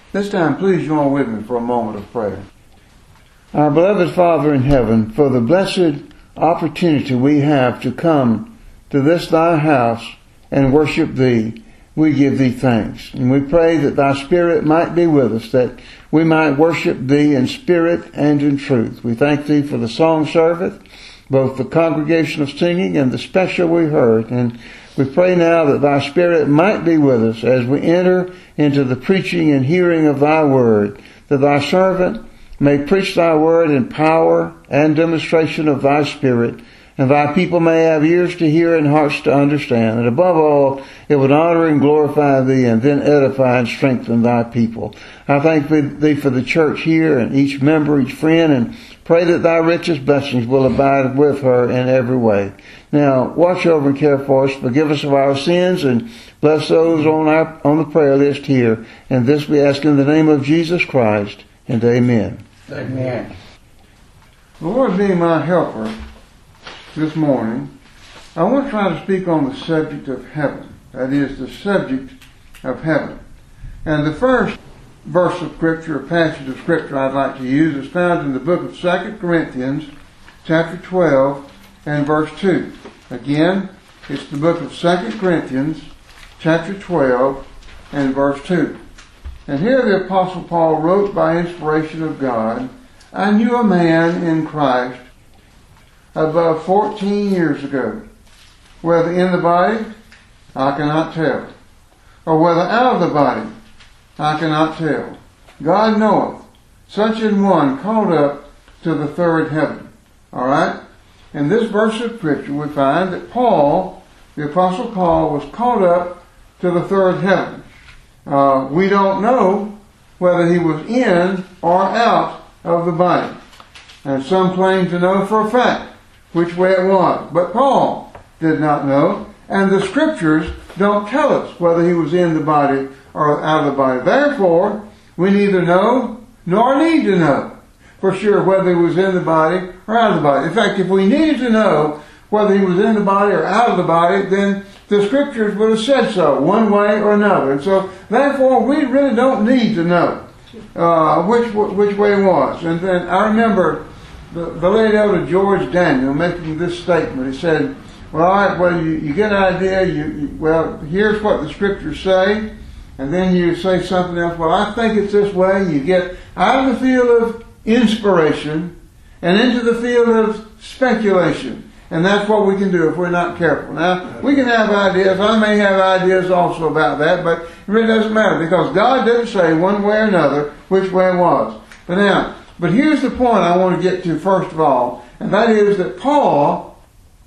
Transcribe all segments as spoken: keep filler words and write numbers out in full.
This time, please join with me for a moment of prayer. Our beloved Father in heaven, for the blessed opportunity we have to come to this thy house and worship thee, we give thee thanks. And we pray that thy Spirit might be with us, that we might worship thee in spirit and in truth. We thank thee for the song service, both the congregation of singing and the special we heard. And we pray now that thy Spirit might be with us as we enter into the preaching and hearing of thy word, that thy servant may preach thy word in power and demonstration of thy Spirit, and thy people may have ears to hear and hearts to understand. And above all, it would honor and glorify thee, and then edify and strengthen thy people. I thank thee for the church here and each member, each friend, and pray that thy richest blessings will abide with her in every way. Now, watch over and care for us, forgive us of our sins, and bless those on our on the prayer list here. And this we ask in the name of Jesus Christ, and amen. Amen. The Lord being my helper this morning, I want to try to speak on the subject of heaven. That is, the subject of heaven. And the first verse of Scripture, or passage of Scripture I'd like to use is found in the book of Second Corinthians, chapter twelve, and verse two. Again, it's the book of Second Corinthians, chapter twelve, and verse two. And here the Apostle Paul wrote by inspiration of God, I knew a man in Christ above fourteen years ago, whether in the body, I cannot tell, or whether out of the body, I cannot tell. God knoweth, such an one called up to the third heaven. Alright? In this verse of Scripture we find that Paul, the Apostle Paul, was called up to the third heaven. Uh, we don't know whether he was in or out of the body. And some claim to know for a fact which way it was. But Paul did not know, and the Scriptures don't tell us whether he was in the body or out of the body. Therefore, we neither know nor need to know for sure whether he was in the body or out of the body. In fact, if we needed to know whether he was in the body or out of the body, then the Scriptures would have said so, one way or another. And so, therefore, we really don't need to know uh, which which way it was. And then I remember the, the late elder George Daniel making this statement. He said, well, all right, well, you, you get an idea, you, you well, here's what the Scriptures say, and then you say something else. Well, I think it's this way. You get out of the field of inspiration and into the field of speculation. And that's what we can do if we're not careful. Now, we can have ideas. I may have ideas also about that, but it really doesn't matter because God didn't say one way or another which way it was. But now, but here's the point I want to get to first of all, and that is that Paul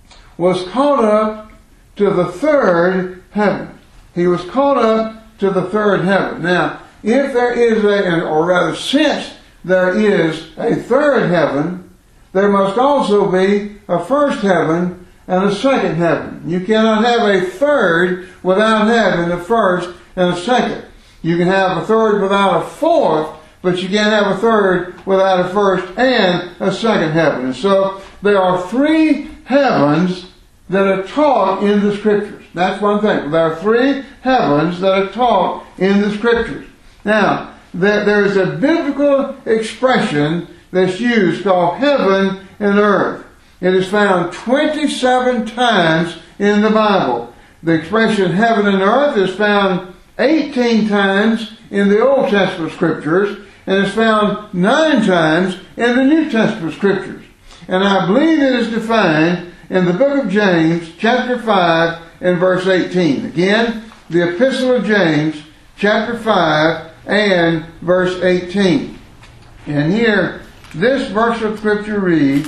was caught up to the third heaven. He was caught up to the third heaven. Now, if there is a, or rather since there is a third heaven, there must also be a first heaven and a second heaven. You cannot have a third without having a first and a second. You can have a third without a fourth, but you can't have a third without a first and a second heaven. And so there are three heavens that are taught in the Scriptures. That's one thing. There are three heavens that are taught in the Scriptures. Now, there is a biblical expression that's used called heaven and earth. It is found twenty-seven times in the Bible. The expression heaven and earth is found eighteen times in the Old Testament Scriptures, and it's found nine times in the New Testament Scriptures. And I believe it is defined in the book of James, chapter five, and verse eighteen. Again, the Epistle of James, chapter five, and verse eighteen. And here, this verse of Scripture reads,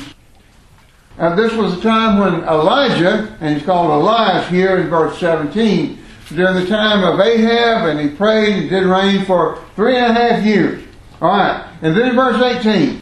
and this was the time when Elijah, and he's called Elias here in verse seventeen, during the time of Ahab, and he prayed and did rain for three and a half years. Alright, and then in verse eighteen,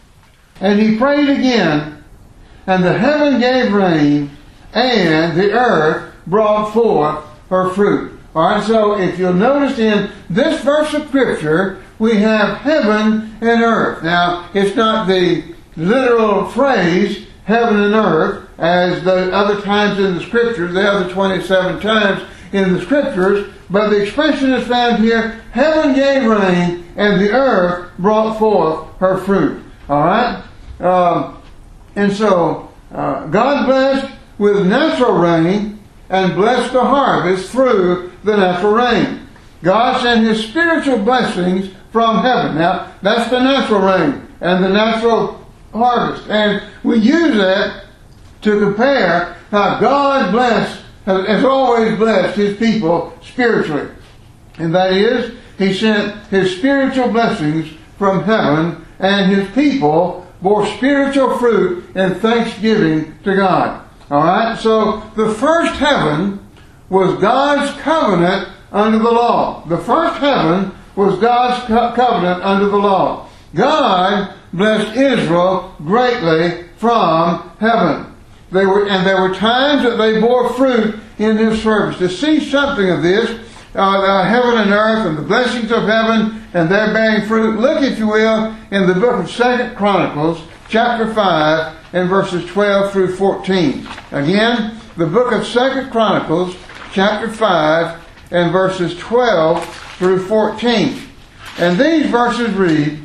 and he prayed again, and the heaven gave rain, and the earth brought forth her fruit. Alright, so if you'll notice in this verse of Scripture, we have heaven and earth. Now, it's not the literal phrase, heaven and earth, as the other times in the Scriptures, the other twenty-seven times in the Scriptures, but the expression is found here, heaven gave rain, and the earth brought forth her fruit. Alright? Um, and so, uh, God blessed with natural rain, and blessed the harvest through the natural rain. God sent His spiritual blessings from heaven. Now, that's the natural rain and the natural harvest. And we use that to compare how God blessed, has always blessed His people spiritually. And that is, He sent His spiritual blessings from heaven, and His people bore spiritual fruit in thanksgiving to God. Alright, so the first heaven was God's covenant under the law. The first heaven was God's co- covenant under the law. God blessed Israel greatly from heaven. They were, and there were times that they bore fruit in His service. To see something of this, uh, uh, heaven and earth and the blessings of heaven and their bearing fruit, look, if you will, in the book of Second Chronicles, chapter five, and verses twelve through fourteen. Again, the book of Second Chronicles, chapter five, and verses twelve through fourteen. And these verses read,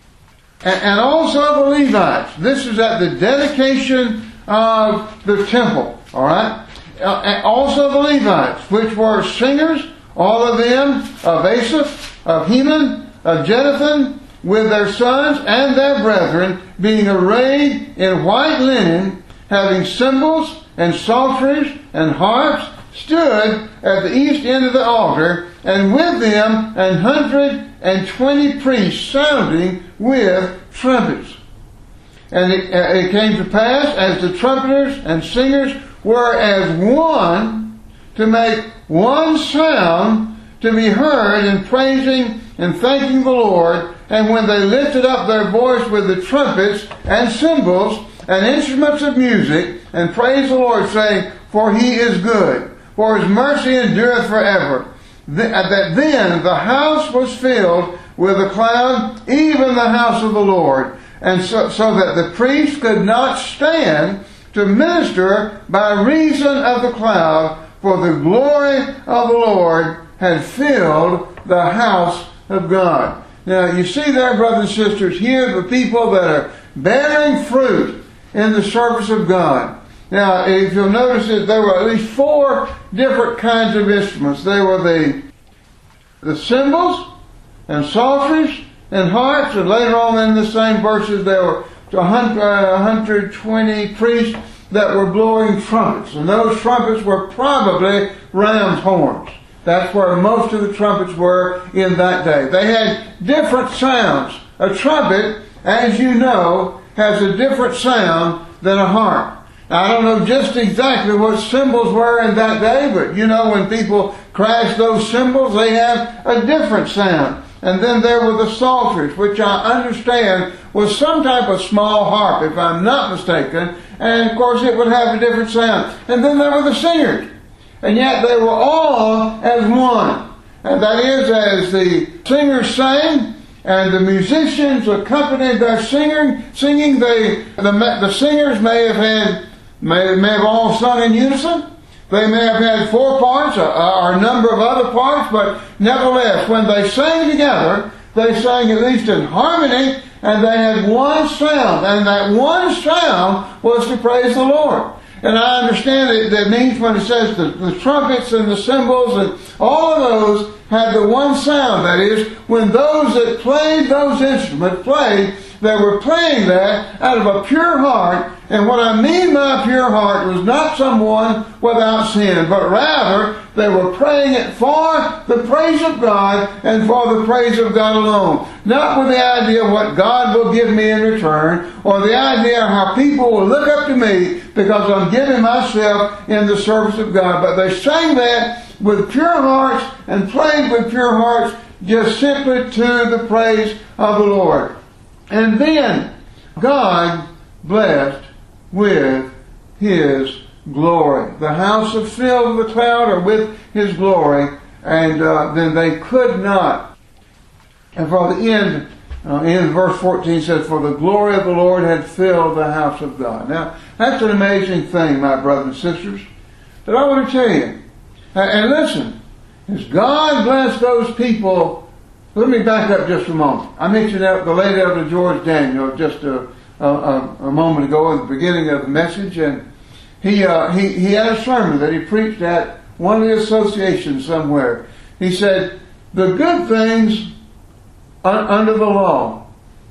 and also the Levites. This is at the dedication of the temple. Alright? And also the Levites, which were singers, all of them, of Asaph, of Heman, of Jeduthun, with their sons and their brethren, being arrayed in white linen, having cymbals and psalteries and harps, stood at the east end of the altar, and with them an hundred and twenty priests sounding with trumpets. And it, it came to pass, as the trumpeters and singers were as one, to make one sound to be heard in praising and thanking the Lord. And when they lifted up their voice with the trumpets and cymbals and instruments of music, and praised the Lord, saying, For He is good, for His mercy endureth forever. That then the house was filled with a cloud, even the house of the Lord. And so, so that the priest could not stand to minister by reason of the cloud, for the glory of the Lord had filled the house of God. Now, you see there, brothers and sisters, here the people that are bearing fruit in the service of God. Now, if you'll notice that there were at least four different kinds of instruments. There were the, the cymbals and psalteries and harps, and later on in the same verses there were one hundred twenty priests that were blowing trumpets. And those trumpets were probably ram's horns. That's where most of the trumpets were in that day. They had different sounds. A trumpet, as you know, has a different sound than a harp. Now, I don't know just exactly what cymbals were in that day, but you know, when people crash those cymbals, they have a different sound. And then there were the psalteries, which I understand was some type of small harp, if I'm not mistaken. And of course it would have a different sound. And then there were the singers. And yet they were all as one. And that is, as the singers sang, and the musicians accompanied their singer, singing, they, the, the singers may have had, may, may have all sung in unison. They may have had four parts, or, or a number of other parts, but nevertheless, when they sang together, they sang at least in harmony, and they had one sound, and that one sound was to praise the Lord. And I understand it, that means when it says the, the trumpets and the cymbals and all of those had the one sound. That is, when those that played those instruments played, they were playing that out of a pure heart. And what I mean by pure heart was not someone without sin, but rather they were praying it for the praise of God and for the praise of God alone. Not with the idea of what God will give me in return, or the idea of how people will look up to me because I'm giving myself in the service of God. But they sang that with pure hearts and played with pure hearts, just simply to the praise of the Lord. And then God blessed with His glory. The house was filled with the cloud, or with His glory, and uh, then they could not. And for the end, uh, in verse fourteen says, For the glory of the Lord had filled the house of God. Now, that's an amazing thing, my brothers and sisters. But I want to tell you, And listen, as God bless those people, let me back up just a moment. I mentioned the late Elder George Daniel just a, a, a moment ago at the beginning of the message, and he, uh, he, he had a sermon that he preached at one of the associations somewhere. He said, the good things are under the law,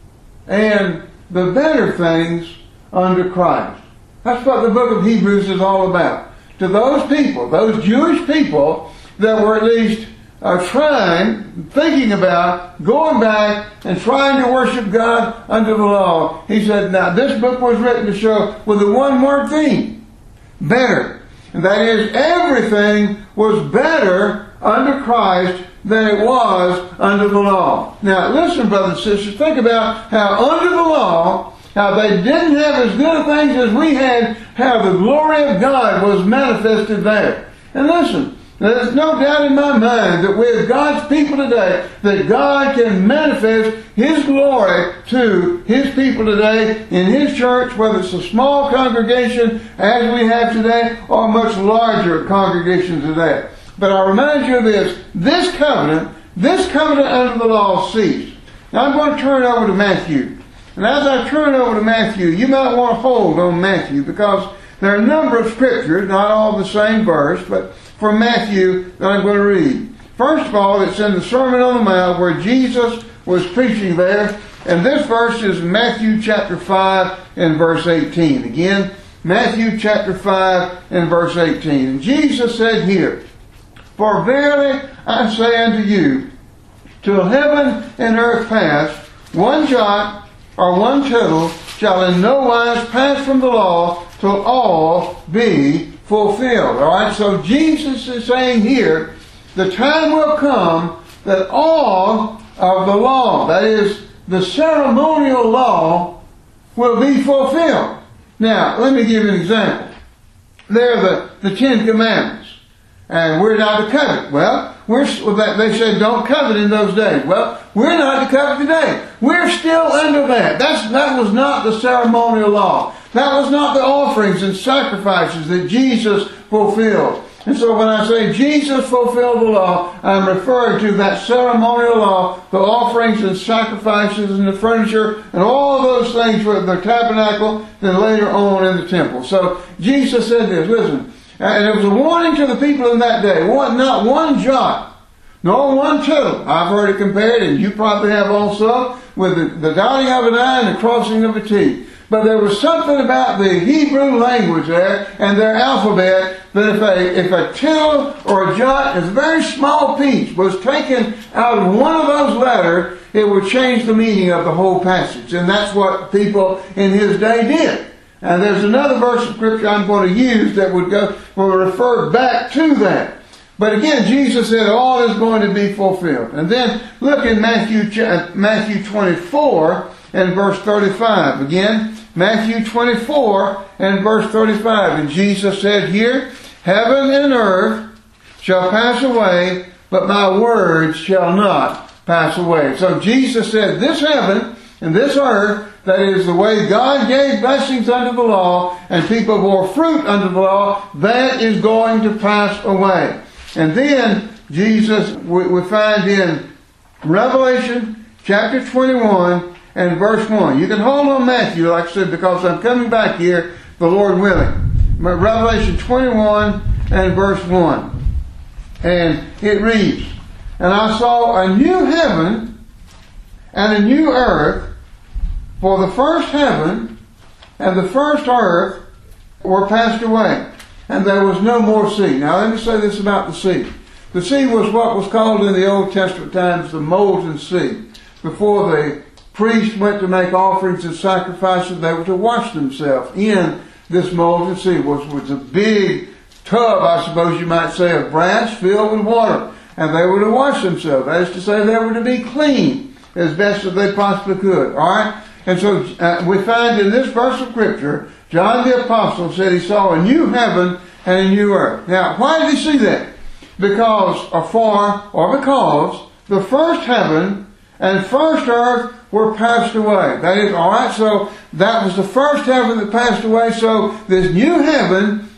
and the better things under Christ. That's what the book of Hebrews is all about. To those people, those Jewish people that were at least uh, trying, thinking about going back and trying to worship God under the law, he said, now this book was written to show with the one word theme, better. And that is, everything was better under Christ than it was under the law. Now listen, brothers and sisters, think about how under the law, how they didn't have as good of things as we had, how the glory of God was manifested there. And listen, there's no doubt in my mind that with God's people today, that God can manifest His glory to His people today in His church, whether it's a small congregation as we have today or a much larger congregation today. But I remind you of this, this covenant, this covenant under the law ceased. Now I'm going to turn it over to Matthew. And as I turn it over to Matthew, you might want to hold on Matthew, because there are a number of scriptures, not all the same verse, but from Matthew that I'm going to read. First of all, it's in the Sermon on the Mount where Jesus was preaching there. And this verse is Matthew chapter five and verse eighteen. Again, Matthew chapter five and verse eighteen. And Jesus said here, for verily I say unto you, till heaven and earth pass, one jot or one tittle shall in no wise pass from the law till all be fulfilled. Alright, so Jesus is saying here, the time will come that all of the law, that is, the ceremonial law, will be fulfilled. Now, let me give you an example. There are the, the Ten Commandments. And we're not to covet. Well, we're, they said don't covet in those days. Well, we're not to covet today. We're still under that. That's, that was not the ceremonial law. That was not the offerings and sacrifices that Jesus fulfilled. And so when I say Jesus fulfilled the law, I'm referring to that ceremonial law, the offerings and sacrifices and the furniture and all those things with the tabernacle, then later on in the temple. So Jesus said this, listen, and it was a warning to the people in that day. One, not one jot, nor one tittle. I've heard it compared, and you probably have also, with the, the dotting of an I and the crossing of a T. But there was something about the Hebrew language there and their alphabet that if a, if a tittle or a jot, a very small piece, was taken out of one of those letters, it would change the meaning of the whole passage. And that's what people in his day did. And there's another verse of Scripture I'm going to use that would go will refer back to that. But again, Jesus said all is going to be fulfilled. And then look in Matthew Matthew twenty-four and verse thirty-five. Again, Matthew twenty-four and verse thirty-five. And Jesus said here, heaven and earth shall pass away, but my words shall not pass away. So Jesus said this heaven and this earth, that is the way God gave blessings under the law and people bore fruit under the law, that is going to pass away. And then Jesus, we, we find in Revelation chapter twenty-one and verse one. You can hold on Matthew, like I said, because I'm coming back here, the Lord willing. Revelation twenty-one and verse one. And it reads, and I saw a new heaven and a new earth, for the first heaven and the first earth were passed away, and there was no more sea. Now let me say this about the sea. The sea was what was called in the Old Testament times the molten sea. Before the priests went to make offerings and sacrifices, they were to wash themselves in this molten sea, which was a big tub, I suppose you might say, of brass filled with water. And they were to wash themselves. That is to say, they were to be clean as best as they possibly could. Alright? And so uh, we find in this verse of Scripture, John the Apostle said he saw a new heaven and a new earth. Now, why did he see that? Because, or for, or because, the first heaven and first earth were passed away. That is, alright, so that was the first heaven that passed away, so this new heaven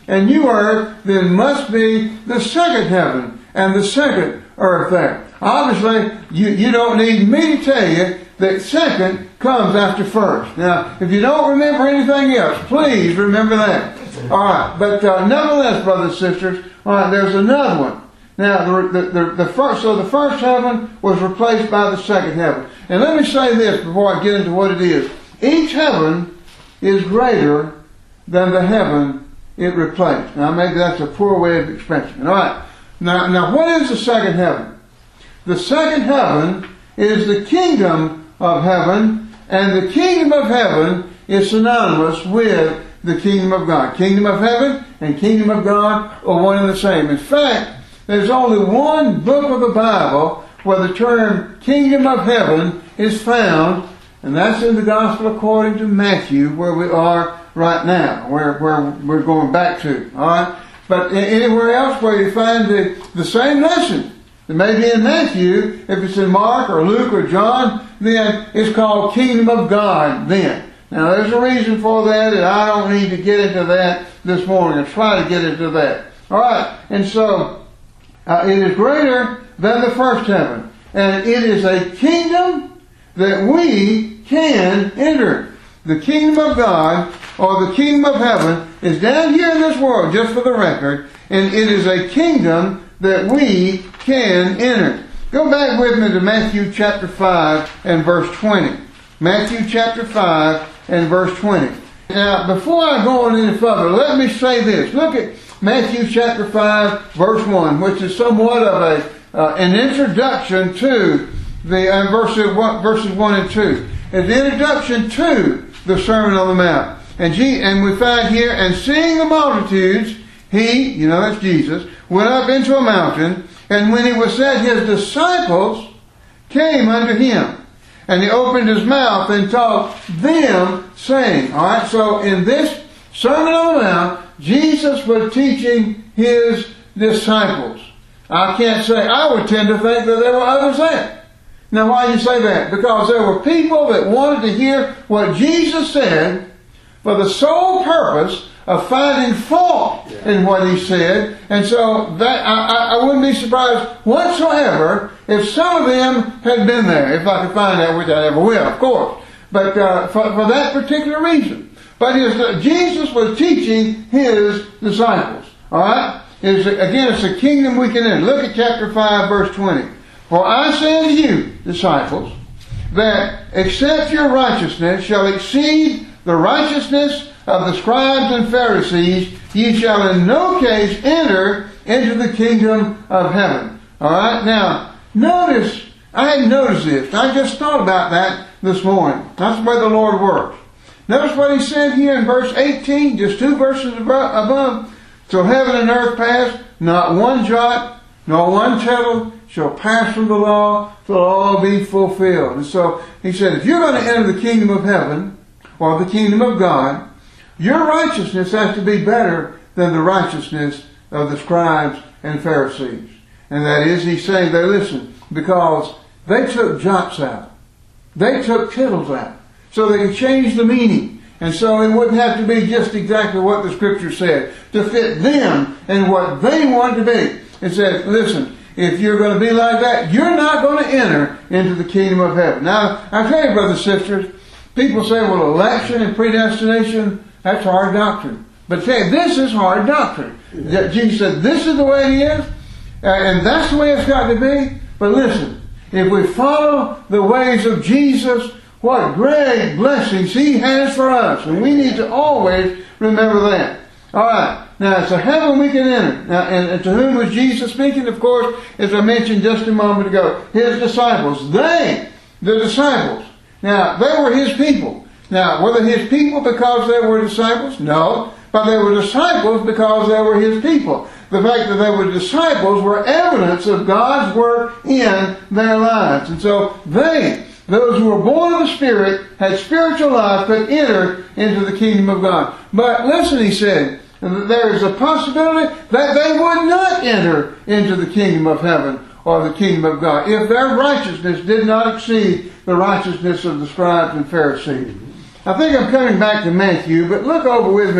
and new earth, then must be the second heaven and the second earth there. Obviously, you, you don't need me to tell you that second comes after first. Now, if you don't remember anything else, please remember that. All right, but uh, nonetheless, brothers and sisters, all right, there's another one. Now, the, the, the, the first, so the first heaven was replaced by the second heaven. And let me say this before I get into what it is. Each heaven is greater than the heaven it replaced. Now, maybe that's a poor way of expressing it. All right. Now, now, what is the second heaven? The second heaven is the kingdom of heaven, and the kingdom of heaven is synonymous with the kingdom of God. Kingdom of heaven and kingdom of God are one and the same. In fact, there's only one book of the Bible where the term kingdom of heaven is found, and that's in the Gospel according to Matthew, where we are right now, where, where we're going back to. All right? But anywhere else where you find the, the same lesson, it may be in Matthew, if it's in Mark or Luke or John, then it's called kingdom of God then. Now there's a reason for that, and I don't need to get into that this morning. I'll try to get into that. All right, and so uh, it is greater than the first heaven, and it is a kingdom that we can enter. The kingdom of God, or the kingdom of heaven, is down here in this world, just for the record, and it is a kingdom that we can enter. Go back with me to Matthew chapter five and verse twenty. Matthew chapter five and verse twenty. Now, before I go on any further, let me say this. Look at Matthew chapter five, verse one, which is somewhat of a uh, an introduction to the uh, verses, one, verses one and two. It's the introduction to the Sermon on the Mount. And, G, and we find here, and seeing the multitudes, he, you know, that's Jesus, went up into a mountain, and when he was set, his disciples came unto him. And he opened his mouth and taught them, saying, all right, so in this Sermon on the Mount, Jesus was teaching his disciples. I can't say, I would tend to think that there were others there. Now, why do you say that? Because there were people that wanted to hear what Jesus said for the sole purpose of finding fault in what he said. And so that I, I wouldn't be surprised whatsoever if some of them had been there, if I could find out, which I never will, of course. But uh, for, for that particular reason. But his, uh, Jesus was teaching his disciples. All right? It's, again, it's a kingdom we can enter. Look at chapter five, verse twenty. For I say unto you, disciples, that except your righteousness shall exceed the righteousness of the scribes and Pharisees, ye shall in no case enter into the kingdom of heaven. All right? Now, notice, I hadn't noticed this. I just thought about that this morning. That's the way the Lord works. Notice what he said here in verse eighteen, just two verses above. So heaven and earth pass, not one jot, nor one tittle shall pass from the law till all be fulfilled. And so he said, if you're going to enter the kingdom of heaven, or the kingdom of God, your righteousness has to be better than the righteousness of the scribes and Pharisees. And that is, he's saying there, listen, because they took jots out. They took tittles out. So they could change the meaning. And so it wouldn't have to be just exactly what the Scripture said to fit them and what they wanted to be. It says, listen, if you're going to be like that, you're not going to enter into the kingdom of heaven. Now, I tell you, brothers and sisters, people say, well, election and predestination, that's hard doctrine. But say, this is hard doctrine. Jesus said, this is the way it is, and that's the way it's got to be. But listen, if we follow the ways of Jesus, what great blessings he has for us. And we need to always remember that. All right. Now, it's a heaven we can enter. Now, and, and to whom was Jesus speaking? Of course, as I mentioned just a moment ago, his disciples. They, the disciples. Now, they were his people. Now, were they his people because they were disciples? No. But they were disciples because they were his people. The fact that they were disciples were evidence of God's work in their lives. And so they, those who were born of the Spirit, had spiritual life, could enter into the kingdom of God. But listen, he said, there is a possibility that they would not enter into the kingdom of heaven or the kingdom of God if their righteousness did not exceed the righteousness of the scribes and Pharisees. I think I'm coming back to Matthew, but look over with me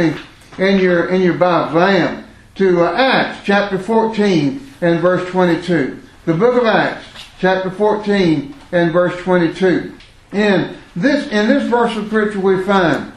in your in your Bibles. I am. To uh, Acts chapter fourteen and verse twenty-two. The book of Acts chapter fourteen and verse twenty-two. In this in this verse of scripture we find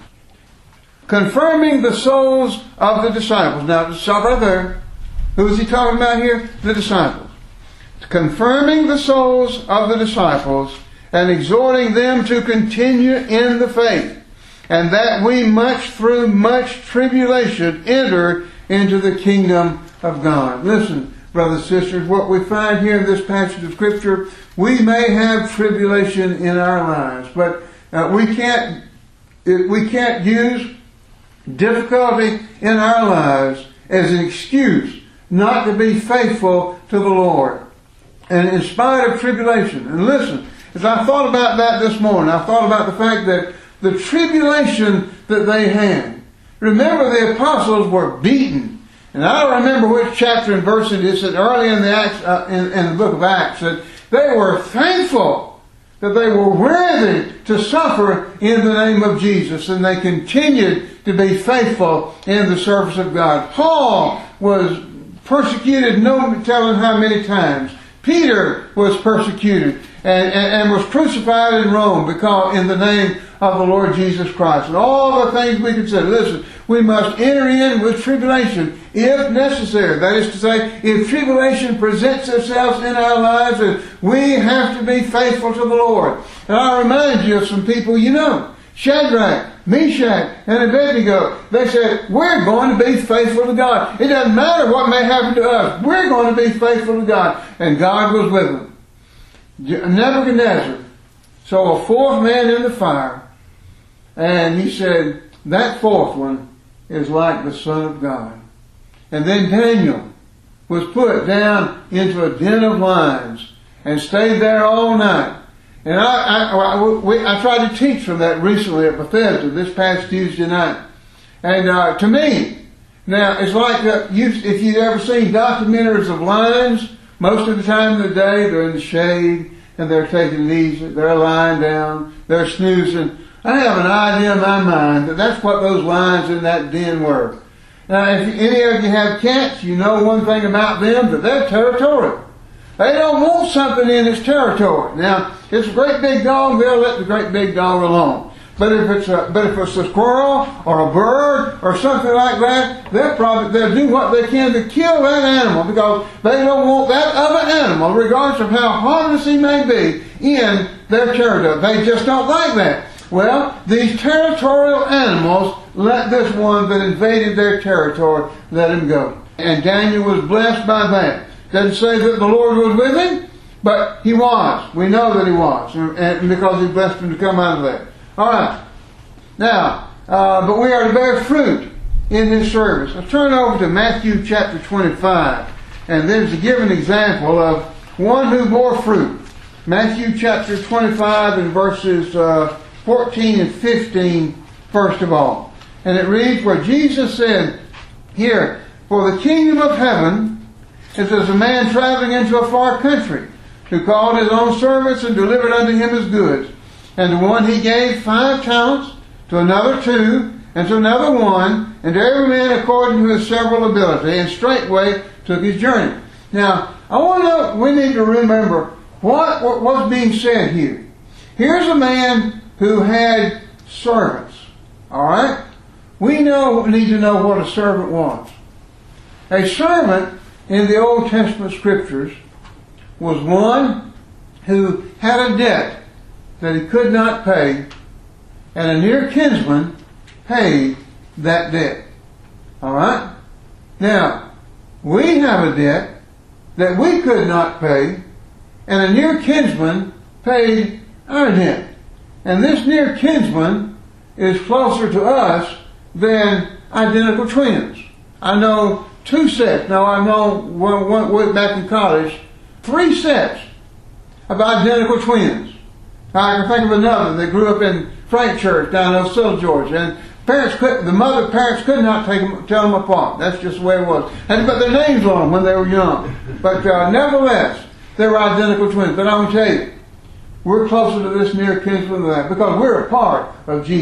confirming the souls of the disciples. Now, stop right there. Who is he talking about here? The disciples. Confirming the souls of the disciples and exhorting them to continue in the faith, and that we much through much tribulation enter into the kingdom of God. Listen, brothers and sisters, what we find here in this passage of Scripture, we may have tribulation in our lives, but uh, we can't we can't use difficulty in our lives as an excuse not to be faithful to the Lord. And in spite of tribulation, and listen, as I thought about that this morning, I thought about the fact that the tribulation that they had. Remember, the apostles were beaten. And I don't remember which chapter and verse it is, that early in the Acts, uh, in, in the book of Acts, that they were thankful that they were worthy to suffer in the name of Jesus, and they continued to be faithful in the service of God. Paul was persecuted, no telling how many times. Peter was persecuted and, and, and was crucified in Rome because in the name of the Lord Jesus Christ. And all the things we could say. Listen, we must enter in with tribulation if necessary. That is to say, if tribulation presents itself in our lives, and we have to be faithful to the Lord. And I remind you of some people you know. Shadrach, Meshach, and Abednego. They said, we're going to be faithful to God. It doesn't matter what may happen to us. We're going to be faithful to God. And God was with them. Nebuchadnezzar saw a fourth man in the fire. And he said, that fourth one is like the Son of God. And then Daniel was put down into a den of lions and stayed there all night. And I, I, I, we, I tried to teach from that recently at Bethesda this past Tuesday night. And uh, to me, now it's like uh, you, if you've ever seen documentaries of lions, most of the time of the day they're in the shade and they're taking it easy, they're lying down, they're snoozing. I have an idea in my mind that that's what those lions in that den were. Now, if any of you have cats, you know one thing about them, that they're territorial. They don't want something in its territory. Now, it's a great big dog, they'll let the great big dog alone. But if it's a, but if it's a squirrel or a bird or something like that, they'll probably, they'll do what they can to kill that animal because they don't want that other animal, regardless of how harmless he may be, in their territory. They just don't like that. Well, these territorial animals let this one that invaded their territory, let him go. And Daniel was blessed by that. Doesn't say that the Lord was with him, but he was. We know that he was, and because he blessed him to come out of that. All right. Now, uh, but we are to bear fruit in his service. Let's turn over to Matthew chapter twenty-five, and there's a given example of one who bore fruit. Matthew chapter twenty-five and verses uh, fourteen and fifteen, first of all. And it reads where Jesus said here, for the kingdom of heaven is as a man traveling into a far country, who called his own servants and delivered unto him his goods. And to one he gave five talents, to another two, and to another one, and to every man according to his several ability, and straightway took his journey. Now, I want to know, we need to remember what, what what's being said here. Here's a man who had servants. Alright? We know, need to know what a servant was. A servant in the Old Testament Scriptures was one who had a debt that he could not pay, and a near kinsman paid that debt. Alright? Now, we have a debt that we could not pay, and a near kinsman paid our debt. And this near kinsman is closer to us than identical twins. I know two sets. Now I know one, one way back in college, three sets of identical twins. I can think of another that grew up in Frank Church down in Osceola, Georgia, and parents could, the mother parents could not take them, tell them apart. That's just the way it was. And put their names on them when they were young. But uh, nevertheless, they were identical twins. But I'm going to tell you, we're closer to this near kinsman than that because we're a part of Jesus.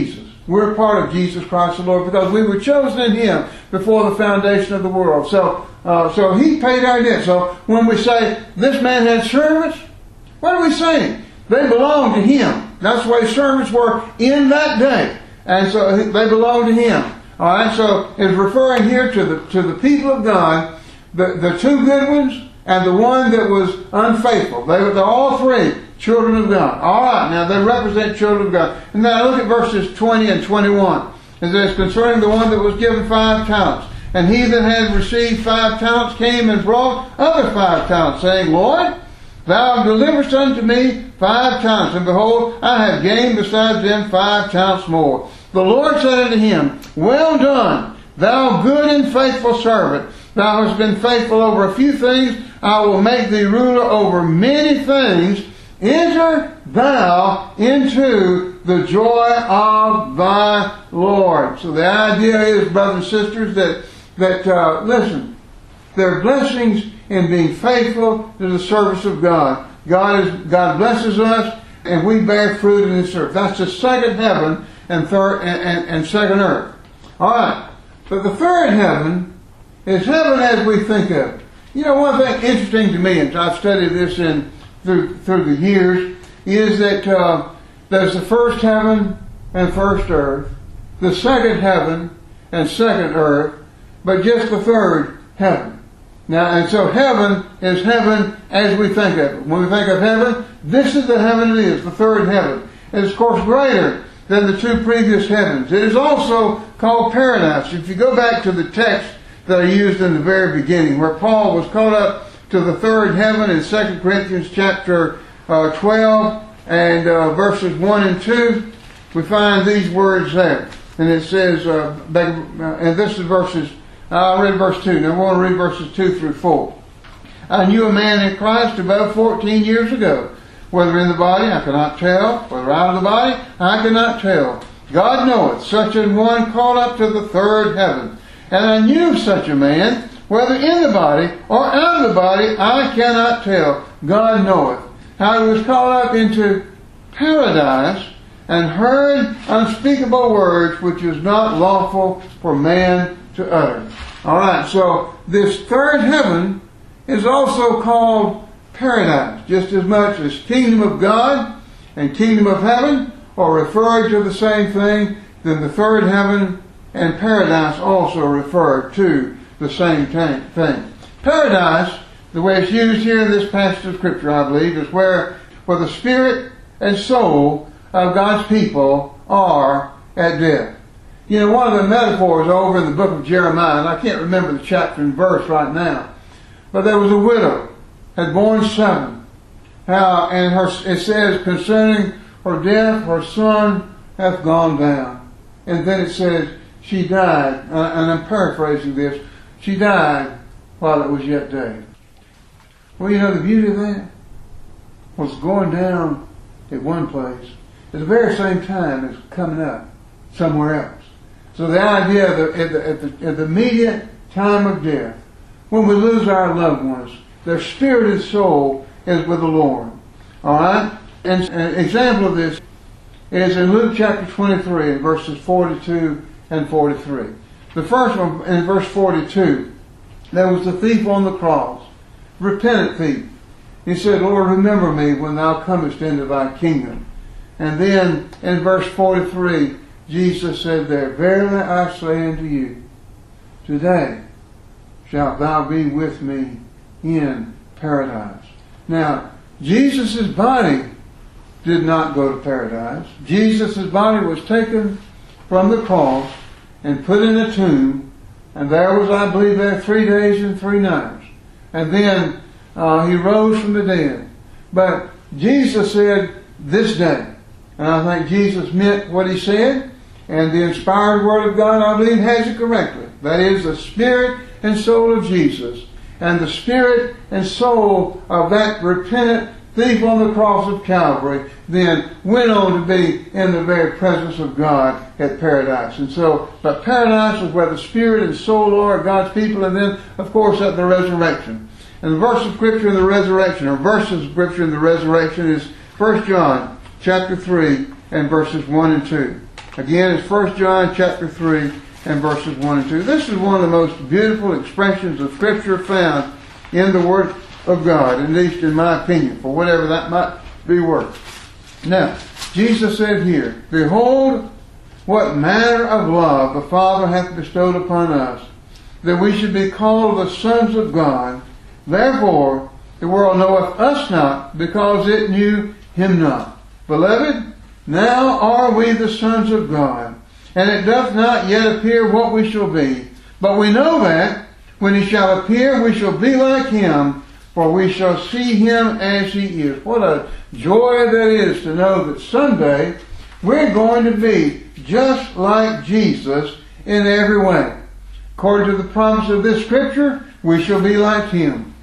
We're part of Jesus Christ the Lord because we were chosen in Him before the foundation of the world. So, uh, so He paid our debt. So when we say this man had servants, what are we saying? They belong to Him. That's the way servants were in that day. And so they belong to Him. Alright, so it's referring here to the to the people of God, the, the two good ones and the one that was unfaithful. They were they're all three children of God. Alright, now they represent children of God. And now look at verses twenty and twenty-one. It says, concerning the one that was given five talents. And he that had received five talents came and brought other five talents, saying, Lord, thou deliverest unto me five talents, and behold, I have gained besides them five talents more. The Lord said unto him, Well done, thou good and faithful servant. Thou hast been faithful over a few things. I will make thee ruler over many things. Enter thou into the joy of thy Lord. So the idea is, brothers and sisters, that, that uh, listen, there are blessings in being faithful to the service of God. God is God blesses us, and we bear fruit in His earth. That's the second heaven and third and, and, and second earth. All right, but the third heaven is heaven as we think of it. You know, one thing interesting to me, and I've studied this in through through the years, is that uh, there's the first heaven and first earth, the second heaven and second earth, but just the third heaven. Now, and so heaven is heaven as we think of it. When we think of heaven, this is the heaven it is, the third heaven. It is, of course, greater than the two previous heavens. It is also called paradise. If you go back to the text that I used in the very beginning, where Paul was caught up to the third heaven in Second Corinthians chapter uh, twelve and uh, verses one and two, we find these words there. And it says, uh, back, uh, and this is verses, uh, I read verse two. Now I want to read verses two through four. I knew a man in Christ above fourteen years ago. Whether in the body, I cannot tell. Whether out of the body, I cannot tell. God knoweth, such an one called up to the third heaven. And I knew such a man, whether in the body or out of the body, I cannot tell. God knoweth. How he was called up into paradise and heard unspeakable words which is not lawful for man to utter. Alright, so this third heaven is also called paradise, just as much as kingdom of God and kingdom of heaven are referred to the same thing, then the third heaven and paradise also refer to the same thing. Paradise, the way it's used here in this passage of Scripture, I believe, is where, where the spirit and soul of God's people are at death. You know, one of the metaphors over in the book of Jeremiah, and I can't remember the chapter and verse right now, but there was a widow had borne seven. How, and her, it says, concerning her death, her son hath gone down. And then it says, she died, and I'm paraphrasing this, she died while it was yet day. Well, you know, the beauty of that was going down at one place at the very same time as coming up somewhere else. So the idea that at the, at the, at the immediate time of death, when we lose our loved ones, their spirit and soul is with the Lord. Alright? And an example of this is in Luke chapter twenty-three, verses forty-two and forty-three. The first one, in verse forty-two, there was the thief on the cross, repentant thief. He said, Lord, remember me when thou comest into thy kingdom. And then in verse forty-three, Jesus said there, verily I say unto you, today shalt thou be with me in paradise. Now, Jesus' body did not go to paradise. Jesus' body was taken from the cross and put in a tomb, and there was, I believe, there three days and three nights. And then uh, he rose from the dead. But Jesus said, this day. And I think Jesus meant what he said, and the inspired word of God, I believe, has it correctly. That is, the spirit and soul of Jesus and the spirit and soul of that repentant thief on the cross of Calvary then went on to be in the very presence of God at paradise. And so, but paradise is where the spirit and soul are of God's people, and then, of course, at the resurrection. And the verse of Scripture in the resurrection, or verses of Scripture in the resurrection, is First John chapter three and verses one and two. Again, it's First John chapter three and verses one and two. This is one of the most beautiful expressions of Scripture found in the Word of God, at least in my opinion, for whatever that might be worth. Now, Jesus said here, "Behold, what manner of love the Father hath bestowed upon us, that we should be called the sons of God. Therefore, the world knoweth us not, because it knew Him not. Beloved, now are we the sons of God, and it doth not yet appear what we shall be. But we know that, when He shall appear, we shall be like Him, for we shall see Him as He is." What a joy that is to know that someday we're going to be just like Jesus in every way. According to the promise of this Scripture, we shall be like Him.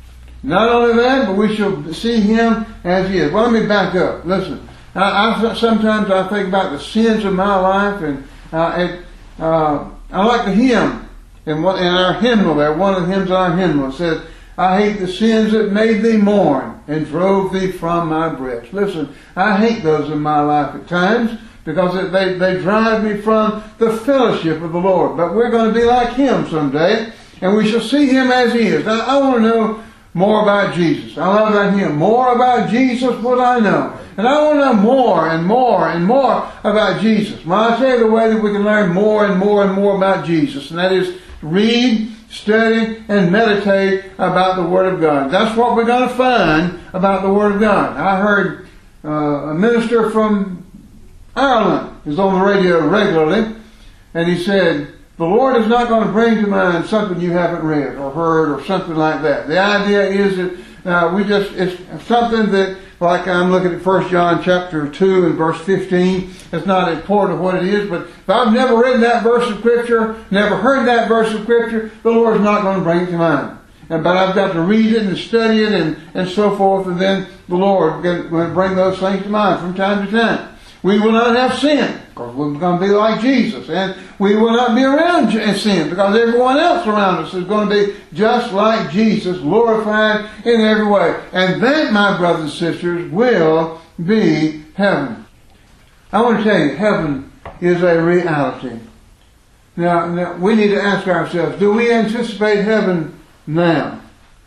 Not only that, but we shall see Him as He is. Well, let me back up. Listen, I, I sometimes I think about the sins of my life, and uh, it, uh, I like the hymn in, one, in our hymnal there. One of the hymns in our hymnal says, "I hate the sins that made thee mourn and drove thee from my breast." Listen, I hate those in my life at times, because they, they drive me from the fellowship of the Lord. But we're going to be like Him someday, and we shall see Him as He is. Now, I want to know more about Jesus. I love about Him. More about Jesus what I know. And I want to know more and more and more about Jesus. Well, I'll tell you the way that we can learn more and more and more about Jesus, and that is read, study, and meditate about the Word of God. That's what we're going to find about the Word of God. I heard uh, a minister from Ireland is on the radio regularly, and he said, "The Lord is not going to bring to mind something you haven't read or heard or something like that. The idea is that uh, we just, it's something that, like I'm looking at First John chapter two and verse fifteen, it's not important what it is, but if I've never read that verse of Scripture, never heard that verse of Scripture, the Lord's not going to bring it to mind. And, but I've got to read it and study it and, and so forth, and then the Lord will bring those things to mind from time to time. We will not have sin, because we're going to be like Jesus. And we will not be around sin, because everyone else around us is going to be just like Jesus, glorified in every way. And that, my brothers and sisters, will be heaven. I want to tell you, heaven is a reality. Now, now we need to ask ourselves, do we anticipate heaven now?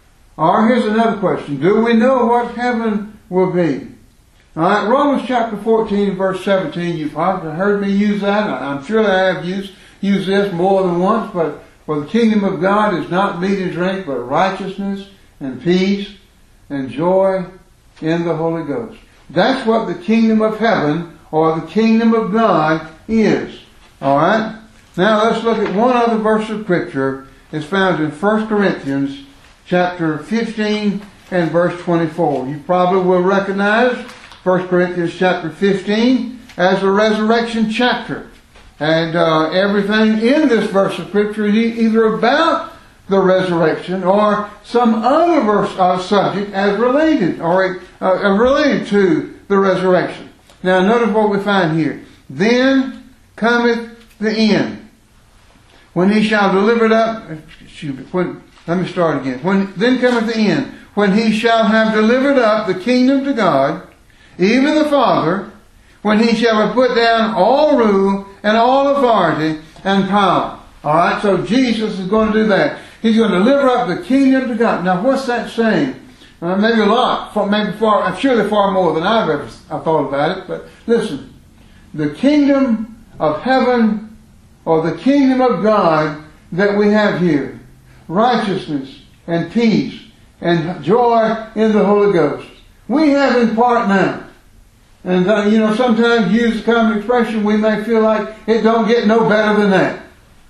Or here's another question, do we know what heaven will be? All right, Romans chapter fourteen, verse seventeen, you've often heard me use that. I'm sure I have used, used this more than once, but for the kingdom of God is not meat and drink, but righteousness and peace and joy in the Holy Ghost. That's what the kingdom of heaven or the kingdom of God is. All right? Now let's look at one other verse of Scripture. It's found in First Corinthians chapter fifteen and verse twenty-four. You probably will recognize First Corinthians chapter fifteen as a resurrection chapter. And uh, everything in this verse of Scripture is either about the resurrection or some other verse uh, subject as related or uh, related to the resurrection. Now notice what we find here. Then cometh the end, when He shall deliver it up. Excuse me, when, let me start again. When then cometh the end, when He shall have delivered up the kingdom to God, even the Father, when He shall have put down all rule and all authority and power. Alright, so Jesus is going to do that. He's going to deliver up the kingdom to God. Now what's that saying? Uh, maybe a lot, maybe far, I'm surely far more than I've ever I thought about it, but listen. The kingdom of heaven, or the kingdom of God that we have here, righteousness and peace and joy in the Holy Ghost, we have in part now. And, uh, you know, sometimes use the common expression, we may feel like it don't get no better than that.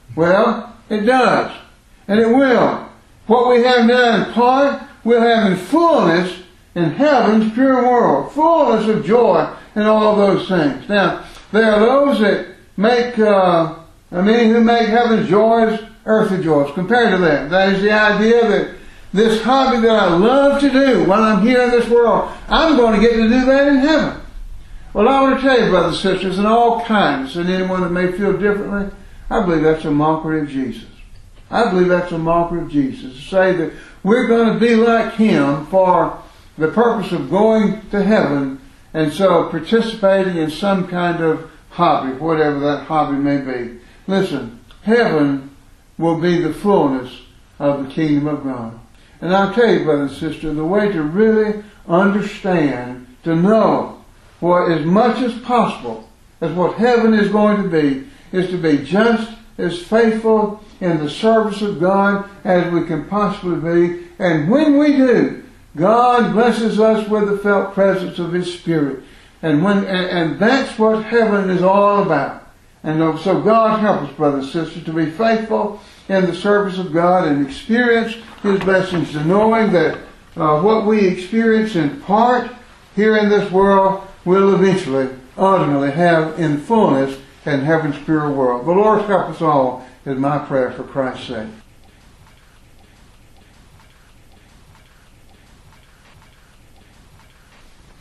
Well, it does. And it will. What we have now in part, we'll have in fullness in heaven's pure world. Fullness of joy and all those things. Now, there are those that make, uh, I mean, who make heaven's joys earthly joys. Compared to that, that is the idea that this hobby that I love to do while I'm here in this world, I'm going to get to do that in heaven. Well, I want to tell you, brothers and sisters, in all kindness, and anyone that may feel differently, I believe that's a mockery of Jesus. I believe that's a mockery of Jesus. To say that we're going to be like Him for the purpose of going to heaven, and so participating in some kind of hobby, whatever that hobby may be. Listen, heaven will be the fullness of the kingdom of God. And I'll tell you, brother and sister, the way to really understand, to know what as much as possible as what heaven is going to be, is to be just as faithful in the service of God as we can possibly be. And when we do, God blesses us with the felt presence of His Spirit. And when and, and that's what heaven is all about. And so God help us, brothers and sisters, to be faithful in the service of God and experience His blessings, to knowing that uh, what we experience in part here in this world will eventually, ultimately have in fullness in heaven's pure world. The Lord help us all is my prayer for Christ's sake.